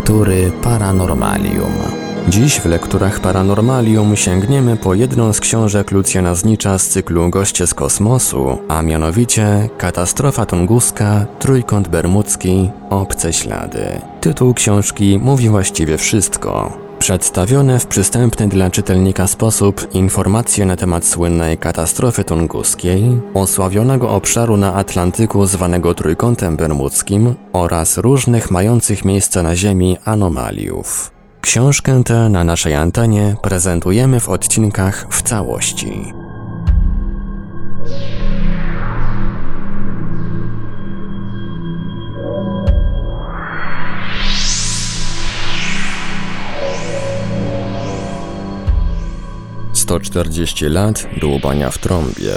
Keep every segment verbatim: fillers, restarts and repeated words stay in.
Lektury Paranormalium. Dziś w Lekturach Paranormalium sięgniemy po jedną z książek Lucjana Znicza z cyklu Goście z kosmosu, a mianowicie Katastrofa tunguska, Trójkąt Bermudzki, Obce ślady. Tytuł książki mówi właściwie wszystko. Przedstawione w przystępny dla czytelnika sposób informacje na temat słynnej katastrofy tunguskiej, osławionego obszaru na Atlantyku zwanego Trójkątem Bermudzkim oraz różnych mających miejsce na Ziemi anomaliów. Książkę tę na naszej antenie prezentujemy w odcinkach w całości. sto czterdzieści lat dłubania w trąbie.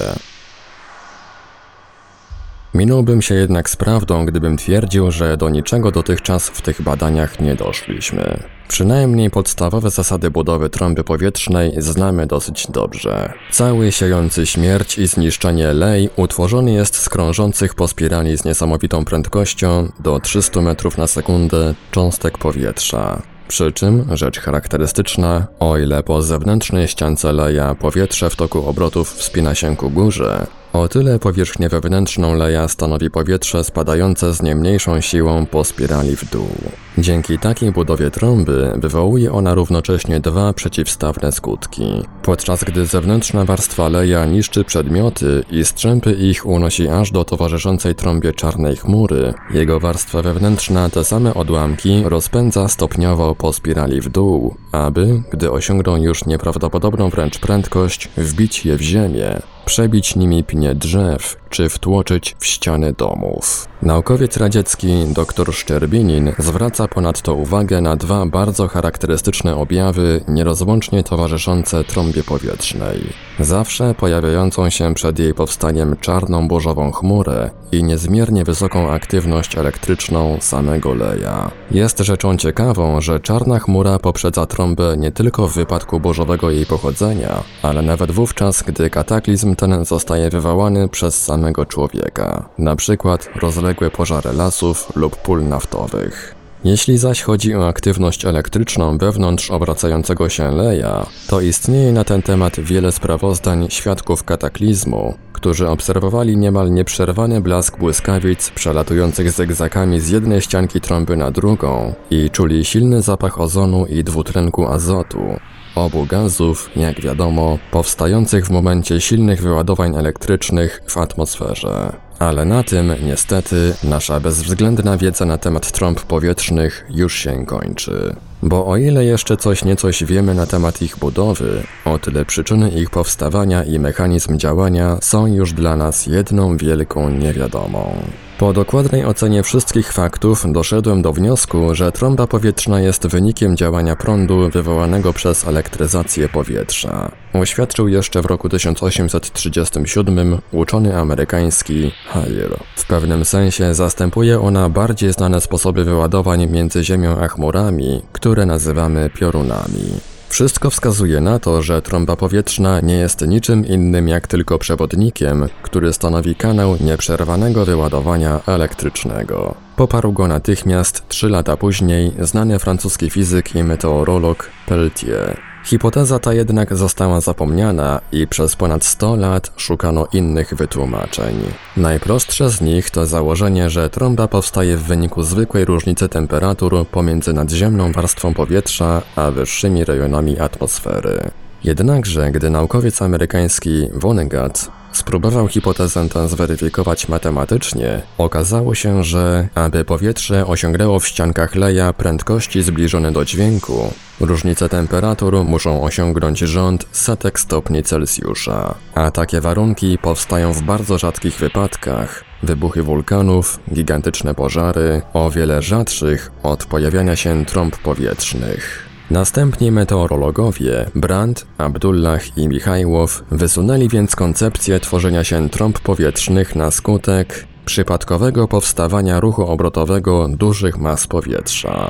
Minąłbym się jednak z prawdą, gdybym twierdził, że do niczego dotychczas w tych badaniach nie doszliśmy. Przynajmniej podstawowe zasady budowy trąby powietrznej znamy dosyć dobrze. Cały siejący śmierć i zniszczenie lej utworzony jest z krążących po spirali z niesamowitą prędkością do trzystu metrów na sekundę cząstek powietrza. Przy czym, rzecz charakterystyczna, o ile po zewnętrznej ściance leja powietrze w toku obrotów wspina się ku górze, o tyle powierzchnię wewnętrzną leja stanowi powietrze spadające z nie mniejszą siłą po spirali w dół. Dzięki takiej budowie trąby wywołuje ona równocześnie dwa przeciwstawne skutki. Podczas gdy zewnętrzna warstwa leja niszczy przedmioty i strzępy ich unosi aż do towarzyszącej trąbie czarnej chmury, jego warstwa wewnętrzna te same odłamki rozpędza stopniowo po spirali w dół, aby, gdy osiągną już nieprawdopodobną wręcz prędkość, wbić je w ziemię, przebić nimi pnie drzew, czy wtłoczyć w ściany domów. Naukowiec radziecki dr Szczerbinin zwraca ponadto uwagę na dwa bardzo charakterystyczne objawy nierozłącznie towarzyszące trąbie powietrznej. Zawsze pojawiającą się przed jej powstaniem czarną burzową chmurę i niezmiernie wysoką aktywność elektryczną samego leja. Jest rzeczą ciekawą, że czarna chmura poprzedza trąbę nie tylko w wypadku burzowego jej pochodzenia, ale nawet wówczas, gdy kataklizm ten zostaje wywołany przez samego człowieka, na przykład rozległe pożary lasów lub pól naftowych. Jeśli zaś chodzi o aktywność elektryczną wewnątrz obracającego się leja, to istnieje na ten temat wiele sprawozdań świadków kataklizmu, którzy obserwowali niemal nieprzerwany blask błyskawic przelatujących zygzakami z jednej ścianki trąby na drugą i czuli silny zapach ozonu i dwutlenku azotu, obu gazów, jak wiadomo, powstających w momencie silnych wyładowań elektrycznych w atmosferze. Ale na tym, niestety, nasza bezwzględna wiedza na temat trąb powietrznych już się kończy. Bo o ile jeszcze coś niecoś wiemy na temat ich budowy, o tyle przyczyny ich powstawania i mechanizm działania są już dla nas jedną wielką niewiadomą. Po dokładnej ocenie wszystkich faktów doszedłem do wniosku, że trąba powietrzna jest wynikiem działania prądu wywołanego przez elektryzację powietrza. Oświadczył jeszcze w roku tysiąc osiemset trzydziestym siódmym uczony amerykański Hale. W pewnym sensie zastępuje ona bardziej znane sposoby wyładowań między Ziemią a chmurami, które nazywamy piorunami. Wszystko wskazuje na to, że trąba powietrzna nie jest niczym innym jak tylko przewodnikiem, który stanowi kanał nieprzerwanego wyładowania elektrycznego. Poparł go natychmiast trzy lata później znany francuski fizyk i meteorolog Peltier. Hipoteza ta jednak została zapomniana i przez ponad sto lat szukano innych wytłumaczeń. Najprostsze z nich to założenie, że trąba powstaje w wyniku zwykłej różnicy temperatur pomiędzy nadziemną warstwą powietrza a wyższymi rejonami atmosfery. Jednakże, gdy naukowiec amerykański Vonnegut spróbował hipotezę tę zweryfikować matematycznie, okazało się, że aby powietrze osiągnęło w ściankach leja prędkości zbliżone do dźwięku, różnice temperatur muszą osiągnąć rząd setek stopni Celsjusza, a takie warunki powstają w bardzo rzadkich wypadkach. Wybuchy wulkanów, gigantyczne pożary, o wiele rzadszych od pojawiania się trąb powietrznych. Następni meteorologowie Brandt, Abdullah i Michajłow wysunęli więc koncepcję tworzenia się trąb powietrznych na skutek przypadkowego powstawania ruchu obrotowego dużych mas powietrza.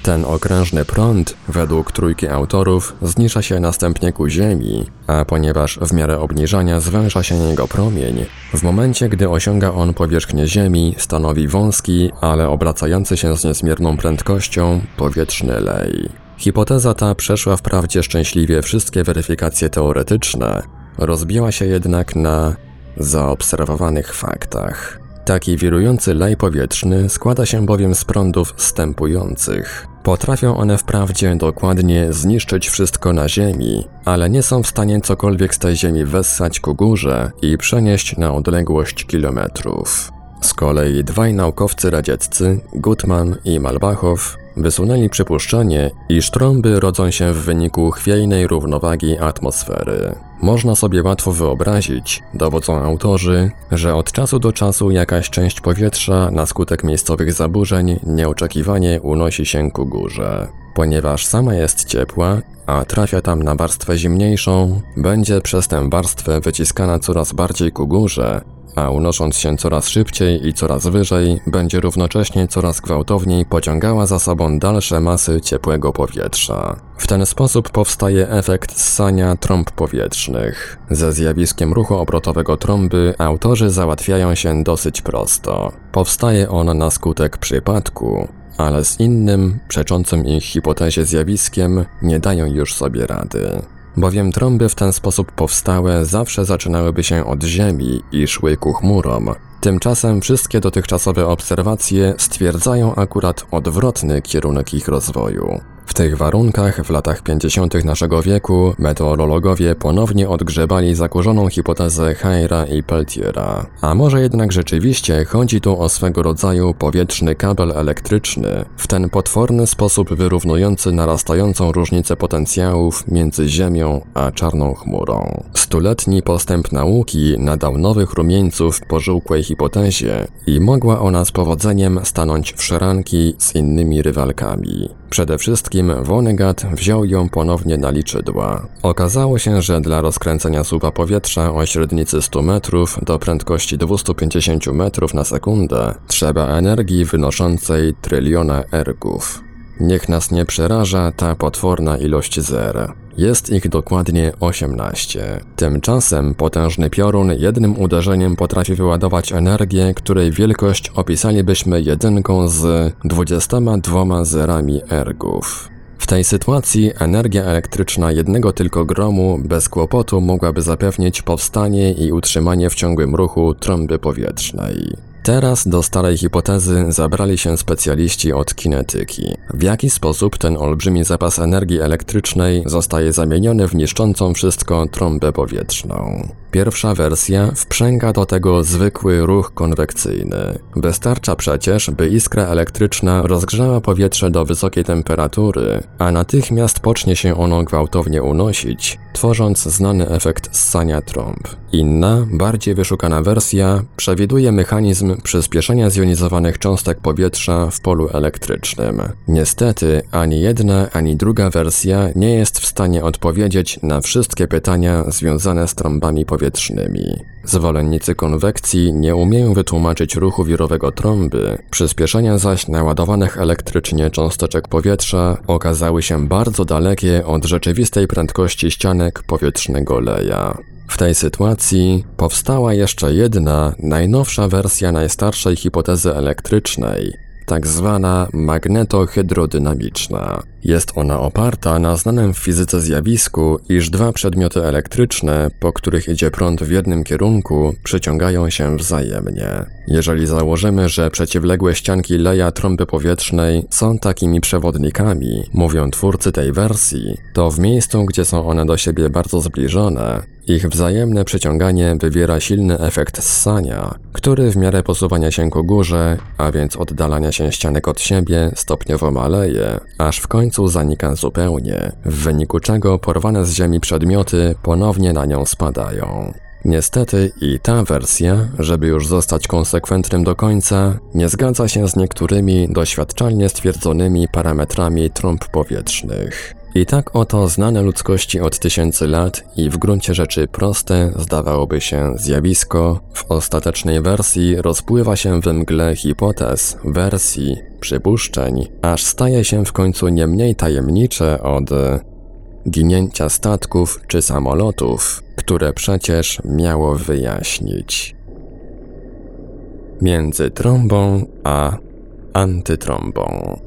Ten okrężny prąd, według trójki autorów, zniża się następnie ku Ziemi, a ponieważ w miarę obniżania zwęża się jego promień, w momencie gdy osiąga on powierzchnię Ziemi, stanowi wąski, ale obracający się z niezmierną prędkością powietrzny lej. Hipoteza ta przeszła wprawdzie szczęśliwie wszystkie weryfikacje teoretyczne, rozbiła się jednak na zaobserwowanych faktach. Taki wirujący lej powietrzny składa się bowiem z prądów stępujących. Potrafią one wprawdzie dokładnie zniszczyć wszystko na Ziemi, ale nie są w stanie cokolwiek z tej Ziemi wessać ku górze i przenieść na odległość kilometrów. Z kolei dwaj naukowcy radzieccy, Gutman i Malbachow, wysunęli przypuszczenie, iż trąby rodzą się w wyniku chwiejnej równowagi atmosfery. Można sobie łatwo wyobrazić, dowodzą autorzy, że od czasu do czasu jakaś część powietrza na skutek miejscowych zaburzeń nieoczekiwanie unosi się ku górze. Ponieważ sama jest ciepła, a trafia tam na warstwę zimniejszą, będzie przez tę warstwę wyciskana coraz bardziej ku górze, a unosząc się coraz szybciej i coraz wyżej, będzie równocześnie coraz gwałtowniej pociągała za sobą dalsze masy ciepłego powietrza. W ten sposób powstaje efekt ssania trąb powietrznych. Ze zjawiskiem ruchu obrotowego trąby autorzy załatwiają się dosyć prosto. Powstaje on na skutek przypadku, ale z innym, przeczącym ich hipotezie zjawiskiem nie dają już sobie rady. Bowiem trąby w ten sposób powstałe zawsze zaczynałyby się od Ziemi i szły ku chmurom. Tymczasem wszystkie dotychczasowe obserwacje stwierdzają akurat odwrotny kierunek ich rozwoju. W tych warunkach w latach pięćdziesiątych naszego wieku meteorologowie ponownie odgrzebali zakurzoną hipotezę Hayera i Peltiera. A może jednak rzeczywiście chodzi tu o swego rodzaju powietrzny kabel elektryczny, w ten potworny sposób wyrównujący narastającą różnicę potencjałów między Ziemią a czarną chmurą. Stuletni postęp nauki nadał nowych rumieńców pożółkłej hipotezie i mogła ona z powodzeniem stanąć w szranki z innymi rywalkami. Przede wszystkim Vonnegut wziął ją ponownie na liczydła. Okazało się, że dla rozkręcenia słupa powietrza o średnicy stu metrów do prędkości dwieście pięćdziesiąt metrów na sekundę trzeba energii wynoszącej tryliona ergów. Niech nas nie przeraża ta potworna ilość zer. Jest ich dokładnie osiemnaście. Tymczasem potężny piorun jednym uderzeniem potrafi wyładować energię, której wielkość opisalibyśmy jedynką z dwudziestoma dwoma zerami ergów. W tej sytuacji energia elektryczna jednego tylko gromu bez kłopotu mogłaby zapewnić powstanie i utrzymanie w ciągłym ruchu trąby powietrznej. Teraz do starej hipotezy zabrali się specjaliści od kinetyki. W jaki sposób ten olbrzymi zapas energii elektrycznej zostaje zamieniony w niszczącą wszystko trąbę powietrzną? Pierwsza wersja wprzęga do tego zwykły ruch konwekcyjny. Wystarcza przecież, by iskra elektryczna rozgrzała powietrze do wysokiej temperatury, a natychmiast pocznie się ono gwałtownie unosić, tworząc znany efekt ssania trąb. Inna, bardziej wyszukana wersja przewiduje mechanizm przyspieszenia zjonizowanych cząstek powietrza w polu elektrycznym. Niestety, ani jedna, ani druga wersja nie jest w stanie odpowiedzieć na wszystkie pytania związane z trąbami powietrznymi. Zwolennicy konwekcji nie umieją wytłumaczyć ruchu wirowego trąby, przyspieszenia zaś naładowanych elektrycznie cząsteczek powietrza okazały się bardzo dalekie od rzeczywistej prędkości ścianek powietrznego leja. W tej sytuacji powstała jeszcze jedna, najnowsza wersja najstarszej hipotezy elektrycznej, tak zwana magnetohydrodynamiczna. Jest ona oparta na znanym w fizyce zjawisku, iż dwa przedmioty elektryczne, po których idzie prąd w jednym kierunku, przyciągają się wzajemnie. Jeżeli założymy, że przeciwległe ścianki leja trąby powietrznej są takimi przewodnikami, mówią twórcy tej wersji, to w miejscu, gdzie są one do siebie bardzo zbliżone, ich wzajemne przyciąganie wywiera silny efekt ssania, który w miarę posuwania się ku górze, a więc oddalania się ścianek od siebie, stopniowo maleje, aż w końcu zanika zupełnie, w wyniku czego porwane z ziemi przedmioty ponownie na nią spadają. Niestety i ta wersja, żeby już zostać konsekwentnym do końca, nie zgadza się z niektórymi doświadczalnie stwierdzonymi parametrami trąb powietrznych. I tak oto znane ludzkości od tysięcy lat i w gruncie rzeczy proste, zdawałoby się, zjawisko w ostatecznej wersji rozpływa się we mgle hipotez, wersji, przypuszczeń, aż staje się w końcu nie mniej tajemnicze od ginięcia statków czy samolotów, które przecież miało wyjaśnić. Między trąbą a antytrąbą.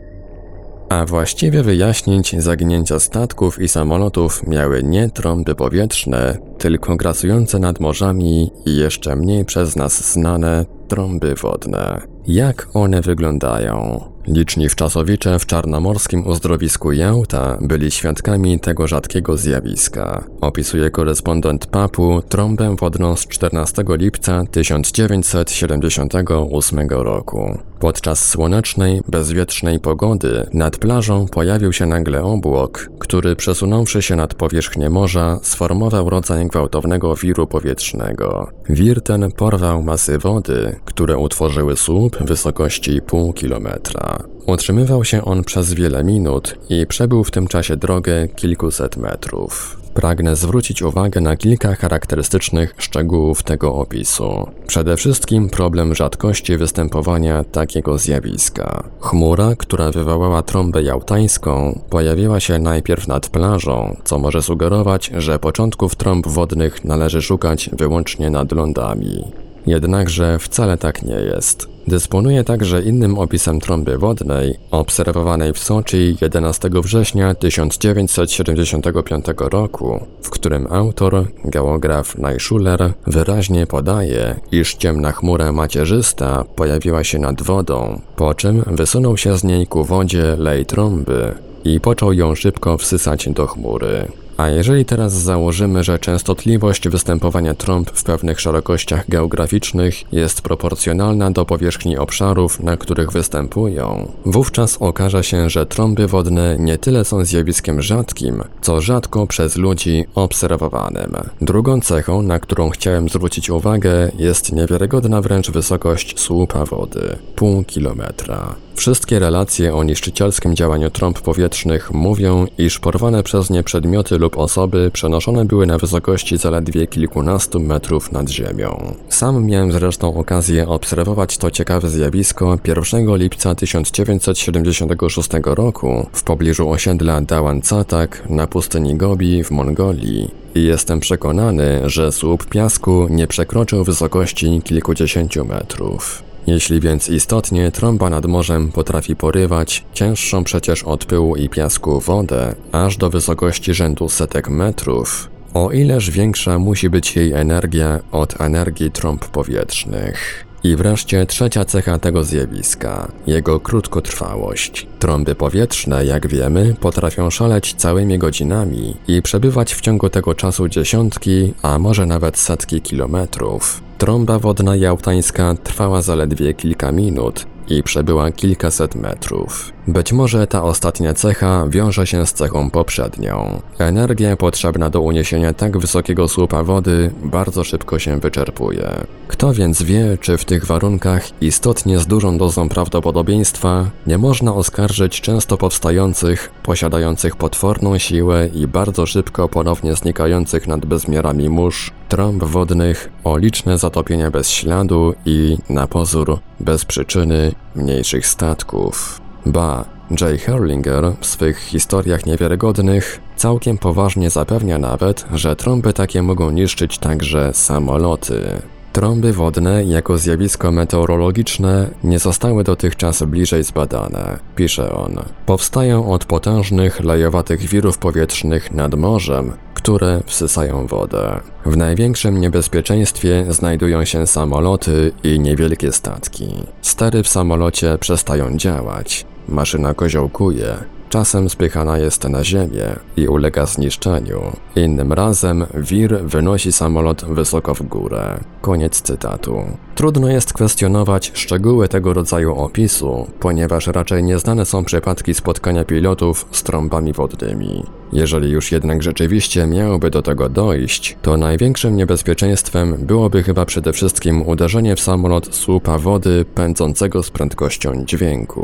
A właściwie wyjaśnić zaginięcia statków i samolotów miały nie trąby powietrzne, tylko grasujące nad morzami i jeszcze mniej przez nas znane trąby wodne. Jak one wyglądają? Liczni wczasowicze w czarnomorskim uzdrowisku Jałta byli świadkami tego rzadkiego zjawiska. Opisuje korespondent papu trąbę wodną z czternastego lipca tysiąc dziewięćset siedemdziesiątego ósmego roku. Podczas słonecznej, bezwietrznej pogody nad plażą pojawił się nagle obłok, który przesunąwszy się nad powierzchnię morza sformował rodzaj gwałtownego wiru powietrznego. Wir ten porwał masy wody, które utworzyły słup wysokości pół kilometra. Utrzymywał się on przez wiele minut i przebył w tym czasie drogę kilkuset metrów. Pragnę zwrócić uwagę na kilka charakterystycznych szczegółów tego opisu. Przede wszystkim problem rzadkości występowania takiego zjawiska. Chmura, która wywołała trąbę jałtańską, pojawiła się najpierw nad plażą, co może sugerować, że początków trąb wodnych należy szukać wyłącznie nad lądami. Jednakże wcale tak nie jest. Dysponuje także innym opisem trąby wodnej, obserwowanej w Soczi jedenastego września tysiąc dziewięćset siedemdziesiątego piątego roku, w którym autor, geograf Naischuller, wyraźnie podaje, iż ciemna chmura macierzysta pojawiła się nad wodą, po czym wysunął się z niej ku wodzie lej trąby i począł ją szybko wsysać do chmury. A jeżeli teraz założymy, że częstotliwość występowania trąb w pewnych szerokościach geograficznych jest proporcjonalna do powierzchni obszarów, na których występują, wówczas okaże się, że trąby wodne nie tyle są zjawiskiem rzadkim, co rzadko przez ludzi obserwowanym. Drugą cechą, na którą chciałem zwrócić uwagę, jest niewiarygodna wręcz wysokość słupa wody – pół kilometra. Wszystkie relacje o niszczycielskim działaniu trąb powietrznych mówią, iż porwane przez nie przedmioty lub osoby przenoszone były na wysokości zaledwie kilkunastu metrów nad ziemią. Sam miałem zresztą okazję obserwować to ciekawe zjawisko pierwszego lipca tysiąc dziewięćset siedemdziesiątego szóstego roku w pobliżu osiedla Dawan Catak na pustyni Gobi w Mongolii i jestem przekonany, że słup piasku nie przekroczył wysokości kilkudziesięciu metrów. Jeśli więc istotnie trąba nad morzem potrafi porywać cięższą przecież od pyłu i piasku wodę aż do wysokości rzędu setek metrów, o ileż większa musi być jej energia od energii trąb powietrznych. I wreszcie trzecia cecha tego zjawiska – jego krótkotrwałość. Trąby powietrzne, jak wiemy, potrafią szaleć całymi godzinami i przebywać w ciągu tego czasu dziesiątki, a może nawet setki kilometrów. Trąba wodna jałtańska trwała zaledwie kilka minut i przebyła kilkaset metrów. Być może ta ostatnia cecha wiąże się z cechą poprzednią. Energia potrzebna do uniesienia tak wysokiego słupa wody bardzo szybko się wyczerpuje. Kto więc wie, czy w tych warunkach, istotnie z dużą dozą prawdopodobieństwa, nie można oskarżyć często powstających, posiadających potworną siłę i bardzo szybko ponownie znikających nad bezmiarami mórz, trąb wodnych o liczne zatopienia bez śladu i, na pozór, bez przyczyny, mniejszych statków. Ba, J. Herlinger w swych historiach niewiarygodnych całkiem poważnie zapewnia nawet, że trąby takie mogą niszczyć także samoloty. Trąby wodne jako zjawisko meteorologiczne nie zostały dotychczas bliżej zbadane, pisze on. Powstają od potężnych, lejowatych wirów powietrznych nad morzem, które wsysają wodę. W największym niebezpieczeństwie znajdują się samoloty i niewielkie statki. Stery w samolocie przestają działać, maszyna koziołkuje, czasem spychana jest na ziemię i ulega zniszczeniu. Innym razem wir wynosi samolot wysoko w górę. Koniec cytatu. Trudno jest kwestionować szczegóły tego rodzaju opisu, ponieważ raczej nieznane są przypadki spotkania pilotów z trąbami wodnymi. Jeżeli już jednak rzeczywiście miałoby do tego dojść, to największym niebezpieczeństwem byłoby chyba przede wszystkim uderzenie w samolot słupa wody pędzącego z prędkością dźwięku.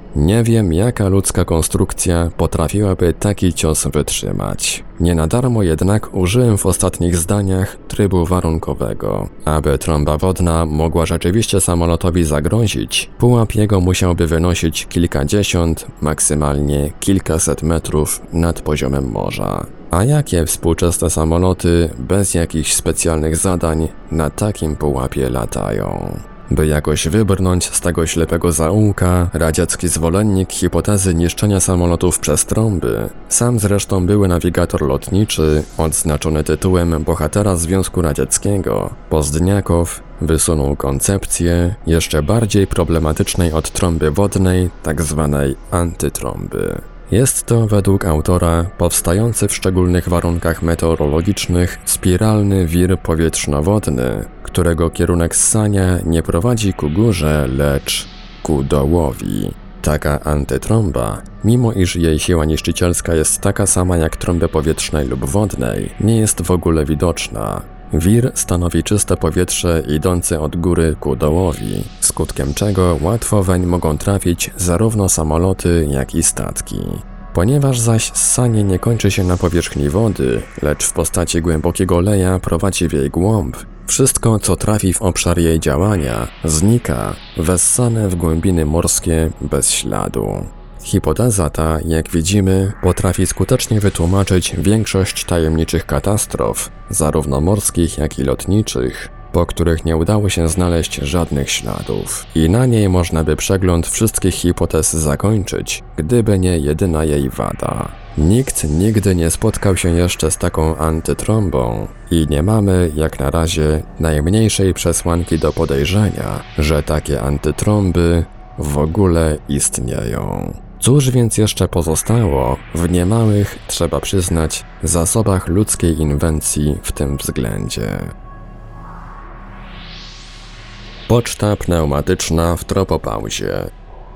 Nie wiem, jaka ludzka konstrukcja potrafiłaby taki cios wytrzymać. Nie na darmo jednak użyłem w ostatnich zdaniach trybu warunkowego. Aby trąba wodna mogła rzeczywiście samolotowi zagrozić, pułap jego musiałby wynosić kilkadziesiąt, maksymalnie kilkaset metrów nad poziomem morza. A jakie współczesne samoloty bez jakichś specjalnych zadań na takim pułapie latają? By jakoś wybrnąć z tego ślepego zaułka, radziecki zwolennik hipotezy niszczenia samolotów przez trąby, sam zresztą były nawigator lotniczy, odznaczony tytułem bohatera Związku Radzieckiego, Pozdniakow, wysunął koncepcję jeszcze bardziej problematycznej od trąby wodnej, tak zwanej antytrąby. Jest to według autora powstający w szczególnych warunkach meteorologicznych spiralny wir powietrzno-wodny, którego kierunek ssania nie prowadzi ku górze, lecz ku dołowi. Taka antytrąba, mimo iż jej siła niszczycielska jest taka sama jak trąby powietrznej lub wodnej, nie jest w ogóle widoczna. Wir stanowi czyste powietrze idące od góry ku dołowi, skutkiem czego łatwo weń mogą trafić zarówno samoloty, jak i statki. Ponieważ zaś ssanie nie kończy się na powierzchni wody, lecz w postaci głębokiego leja prowadzi w jej głąb, wszystko, co trafi w obszar jej działania, znika, wessane w głębiny morskie bez śladu. Hipoteza ta, jak widzimy, potrafi skutecznie wytłumaczyć większość tajemniczych katastrof, zarówno morskich, jak i lotniczych, po których nie udało się znaleźć żadnych śladów. I na niej można by przegląd wszystkich hipotez zakończyć, gdyby nie jedyna jej wada. Nikt nigdy nie spotkał się jeszcze z taką antytrąbą i nie mamy, jak na razie, najmniejszej przesłanki do podejrzenia, że takie antytrąby w ogóle istnieją. Cóż więc jeszcze pozostało w niemałych, trzeba przyznać, zasobach ludzkiej inwencji w tym względzie? Poczta pneumatyczna w tropopauzie.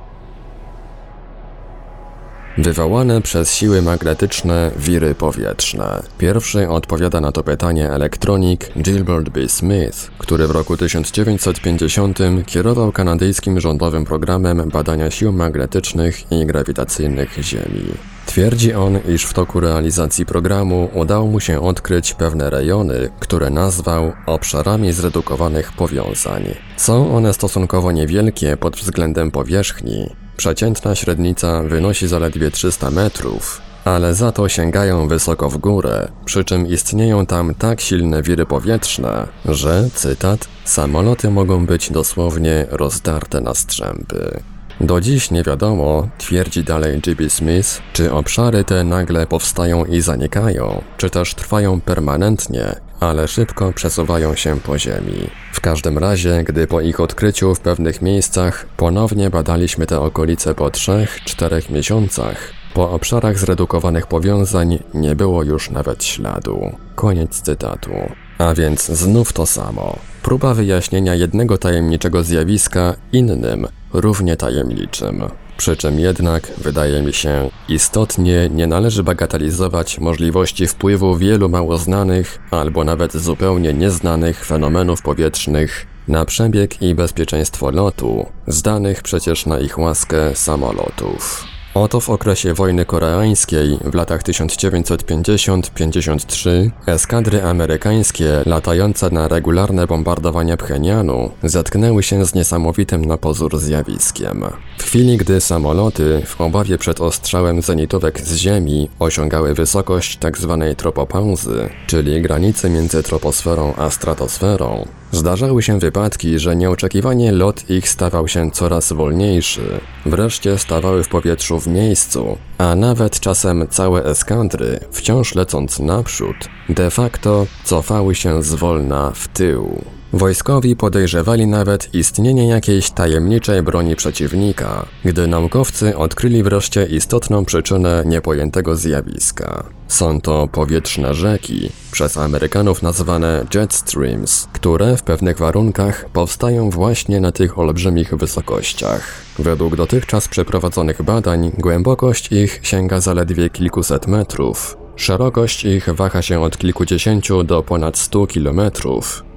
Wywołane przez siły magnetyczne wiry powietrzne. Pierwszy odpowiada na to pytanie elektronik Gilbert B. Smith, który w roku tysiąc dziewięćset pięćdziesiątym kierował kanadyjskim rządowym programem badania sił magnetycznych i grawitacyjnych Ziemi. Twierdzi on, iż w toku realizacji programu udało mu się odkryć pewne rejony, które nazwał obszarami zredukowanych powiązań. Są one stosunkowo niewielkie pod względem powierzchni. Przeciętna średnica wynosi zaledwie trzysta metrów, ale za to sięgają wysoko w górę, przy czym istnieją tam tak silne wiry powietrzne, że, cytat, samoloty mogą być dosłownie rozdarte na strzępy. Do dziś nie wiadomo, twierdzi dalej G B Smith, czy obszary te nagle powstają i zanikają, czy też trwają permanentnie, ale szybko przesuwają się po ziemi. W każdym razie, gdy po ich odkryciu w pewnych miejscach ponownie badaliśmy te okolice po trzech, czterech miesiącach, po obszarach zredukowanych powiązań nie było już nawet śladu. Koniec cytatu. A więc znów to samo. Próba wyjaśnienia jednego tajemniczego zjawiska innym, równie tajemniczym. Przy czym jednak, wydaje mi się, istotnie nie należy bagatelizować możliwości wpływu wielu mało znanych, albo nawet zupełnie nieznanych fenomenów powietrznych na przebieg i bezpieczeństwo lotu, zdanych przecież na ich łaskę samolotów. Oto w okresie wojny koreańskiej w latach tysiąc dziewięćset pięćdziesiąt do pięćdziesiąt trzy eskadry amerykańskie latające na regularne bombardowania Pchenianu zetknęły się z niesamowitym na pozór zjawiskiem. W chwili, gdy samoloty w obawie przed ostrzałem zenitówek z ziemi osiągały wysokość tzw. tropopauzy, czyli granicy między troposferą a stratosferą, zdarzały się wypadki, że nieoczekiwanie lot ich stawał się coraz wolniejszy. Wreszcie stawały w powietrzu w miejscu, a nawet czasem całe eskadry, wciąż lecąc naprzód, de facto cofały się zwolna w tył. Wojskowi podejrzewali nawet istnienie jakiejś tajemniczej broni przeciwnika, gdy naukowcy odkryli wreszcie istotną przyczynę niepojętego zjawiska. Są to powietrzne rzeki, przez Amerykanów nazwane jet streams, które w pewnych warunkach powstają właśnie na tych olbrzymich wysokościach. Według dotychczas przeprowadzonych badań głębokość ich sięga zaledwie kilkuset metrów. Szerokość ich waha się od kilkudziesięciu do ponad stu kilometrów.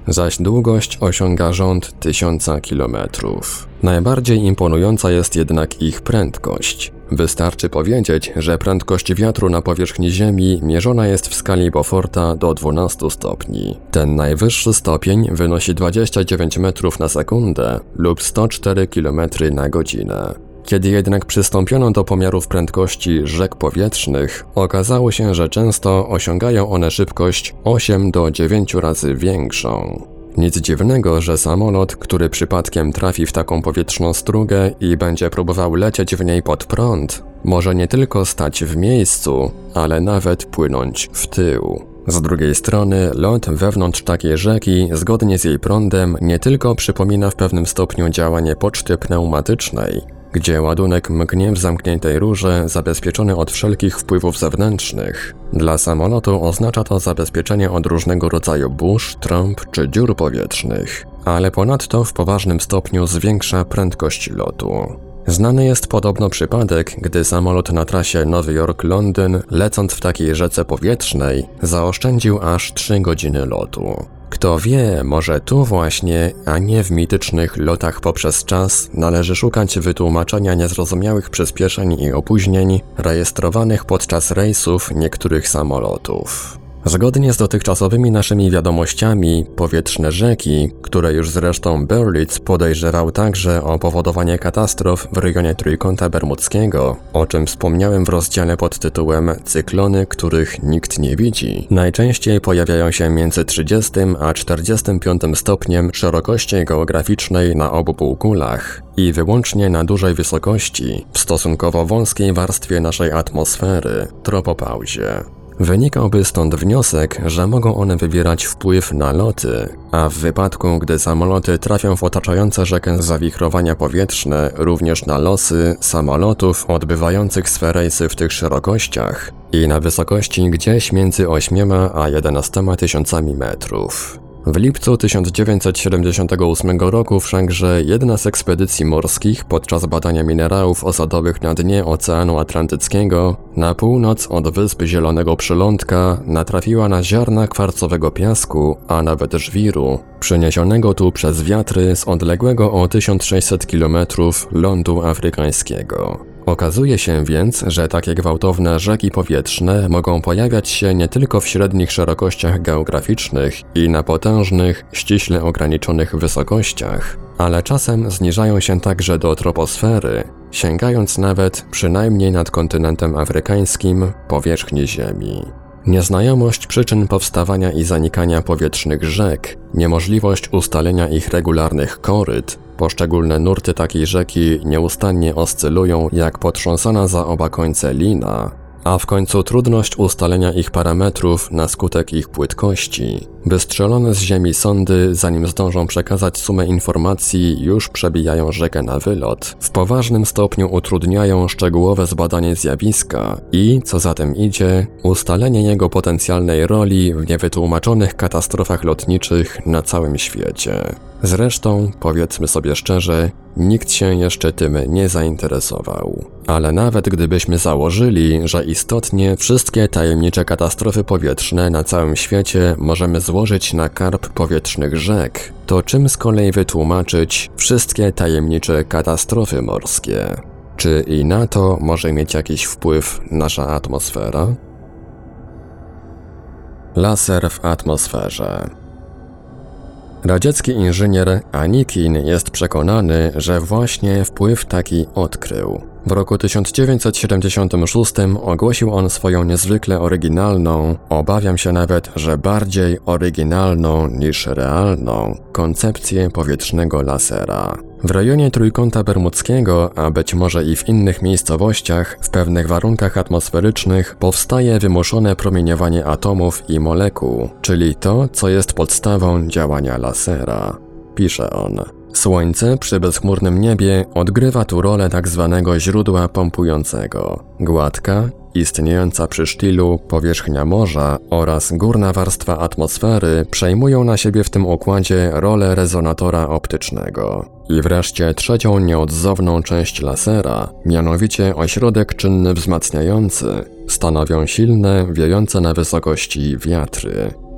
zaś długość osiąga rząd tysiąca kilometrów. Najbardziej imponująca jest jednak ich prędkość. Wystarczy powiedzieć, że prędkość wiatru na powierzchni Ziemi mierzona jest w skali Beauforta do dwunastu stopni. Ten najwyższy stopień wynosi dwadzieścia dziewięć metrów na sekundę lub sto cztery kilometry na godzinę. Kiedy jednak przystąpiono do pomiarów prędkości rzek powietrznych, okazało się, że często osiągają one szybkość osiem do dziewięciu razy większą. Nic dziwnego, że samolot, który przypadkiem trafi w taką powietrzną strugę i będzie próbował lecieć w niej pod prąd, może nie tylko stać w miejscu, ale nawet płynąć w tył. Z drugiej strony, lot wewnątrz takiej rzeki, zgodnie z jej prądem, nie tylko przypomina w pewnym stopniu działanie poczty pneumatycznej, gdzie ładunek mknie w zamkniętej rurze zabezpieczony od wszelkich wpływów zewnętrznych. Dla samolotu oznacza to zabezpieczenie od różnego rodzaju burz, trąb czy dziur powietrznych, ale ponadto w poważnym stopniu zwiększa prędkość lotu. Znany jest podobno przypadek, gdy samolot na trasie Nowy Jork-Londyn, lecąc w takiej rzece powietrznej, zaoszczędził aż trzy godziny lotu. Kto wie, może tu właśnie, a nie w mitycznych lotach poprzez czas, należy szukać wytłumaczenia niezrozumiałych przyspieszeń i opóźnień rejestrowanych podczas rejsów niektórych samolotów. Zgodnie z dotychczasowymi naszymi wiadomościami, powietrzne rzeki, które już zresztą Berlitz podejrzewał także o powodowanie katastrof w rejonie Trójkąta Bermudzkiego, o czym wspomniałem w rozdziale pod tytułem Cyklony, których nikt nie widzi, najczęściej pojawiają się między trzydziestym a czterdziestym piątym stopniem szerokości geograficznej na obu półkulach i wyłącznie na dużej wysokości, w stosunkowo wąskiej warstwie naszej atmosfery, tropopauzie. Wynikałby stąd wniosek, że mogą one wywierać wpływ na loty, a w wypadku, gdy samoloty trafią w otaczające rzekę zawichrowania powietrzne, również na losy samolotów odbywających swe rejsy w tych szerokościach i na wysokości gdzieś między ośmioma a jedenastoma tysiącami metrów. W lipcu tysiąc dziewięćset siedemdziesiątego ósmego roku wszakże jedna z ekspedycji morskich podczas badania minerałów osadowych na dnie Oceanu Atlantyckiego na północ od wysp Zielonego Przylądka natrafiła na ziarna kwarcowego piasku, a nawet żwiru, przyniesionego tu przez wiatry z odległego o tysiąc sześćset kilometrów lądu afrykańskiego. Okazuje się więc, że takie gwałtowne rzeki powietrzne mogą pojawiać się nie tylko w średnich szerokościach geograficznych i na potężnych, ściśle ograniczonych wysokościach, ale czasem zniżają się także do troposfery, sięgając nawet, przynajmniej nad kontynentem afrykańskim, powierzchni Ziemi. Nieznajomość przyczyn powstawania i zanikania powietrznych rzek, niemożliwość ustalenia ich regularnych koryt, poszczególne nurty takiej rzeki nieustannie oscylują jak potrząsana za oba końce lina, a w końcu trudność ustalenia ich parametrów na skutek ich płytkości. Wystrzelone z ziemi sondy, zanim zdążą przekazać sumę informacji, już przebijają rzekę na wylot, w poważnym stopniu utrudniają szczegółowe zbadanie zjawiska i, co za tym idzie, ustalenie jego potencjalnej roli w niewytłumaczonych katastrofach lotniczych na całym świecie. Zresztą, powiedzmy sobie szczerze, nikt się jeszcze tym nie zainteresował. Ale nawet gdybyśmy założyli, że istotnie wszystkie tajemnicze katastrofy powietrzne na całym świecie możemy złożyć na karb powietrznych rzek, to czym z kolei wytłumaczyć wszystkie tajemnicze katastrofy morskie? Czy i na to może mieć jakiś wpływ nasza atmosfera? Laser w atmosferze. Radziecki inżynier Anikin jest przekonany, że właśnie wpływ taki odkrył. W roku tysiąc dziewięćset siedemdziesiątym szóstym ogłosił on swoją niezwykle oryginalną, obawiam się nawet, że bardziej oryginalną niż realną, koncepcję powietrznego lasera. W rejonie Trójkąta Bermudzkiego, a być może i w innych miejscowościach, w pewnych warunkach atmosferycznych powstaje wymuszone promieniowanie atomów i molekuł, czyli to, co jest podstawą działania lasera. Pisze on. Słońce przy bezchmurnym niebie odgrywa tu rolę tak zwanego źródła pompującego. Gładka, istniejąca przy sztylu powierzchnia morza oraz górna warstwa atmosfery przejmują na siebie w tym układzie rolę rezonatora optycznego. I wreszcie trzecią nieodzowną część lasera, mianowicie ośrodek czynny wzmacniający, stanowią silne, wiejące na wysokości wiatry.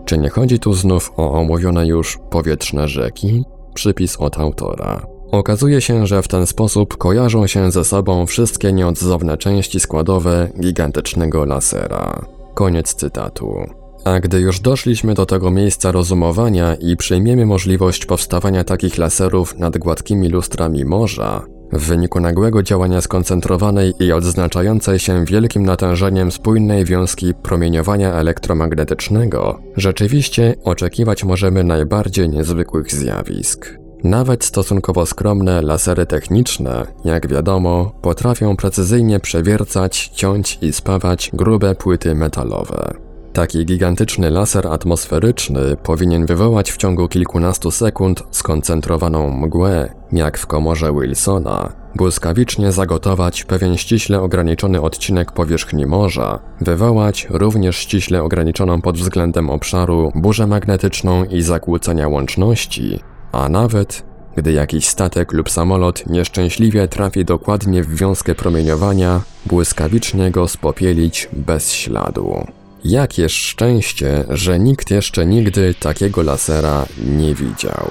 Czy nie chodzi tu znów o omówione już powietrzne rzeki? Przypis od autora. Okazuje się, że w ten sposób kojarzą się ze sobą wszystkie nieodzowne części składowe gigantycznego lasera. Koniec cytatu. A gdy już doszliśmy do tego miejsca rozumowania i przyjmiemy możliwość powstawania takich laserów nad gładkimi lustrami morza, w wyniku nagłego działania skoncentrowanej i odznaczającej się wielkim natężeniem spójnej wiązki promieniowania elektromagnetycznego, rzeczywiście oczekiwać możemy najbardziej niezwykłych zjawisk. Nawet stosunkowo skromne lasery techniczne, jak wiadomo, potrafią precyzyjnie przewiercać, ciąć i spawać grube płyty metalowe. Taki gigantyczny laser atmosferyczny powinien wywołać w ciągu kilkunastu sekund skoncentrowaną mgłę, jak w komorze Wilsona, błyskawicznie zagotować pewien ściśle ograniczony odcinek powierzchni morza, wywołać również ściśle ograniczoną pod względem obszaru burzę magnetyczną i zakłócenia łączności, a nawet, gdy jakiś statek lub samolot nieszczęśliwie trafi dokładnie w wiązkę promieniowania, błyskawicznie go spopielić bez śladu. Jakież szczęście, że nikt jeszcze nigdy takiego lasera nie widział.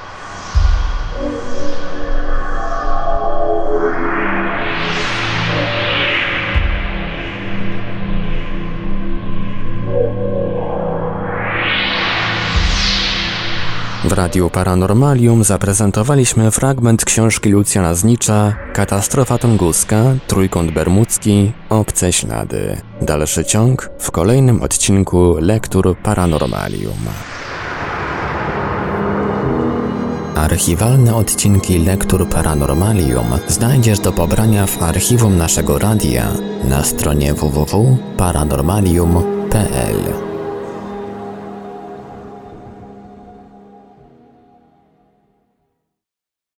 W Radiu Paranormalium zaprezentowaliśmy fragment książki Lucjana Znicza Katastrofa Tunguska, Trójkąt Bermudzki, Obce ślady. Dalszy ciąg w kolejnym odcinku Lektur Paranormalium. Archiwalne odcinki Lektur Paranormalium znajdziesz do pobrania w archiwum naszego radia na stronie w w w kropka paranormalium kropka p l.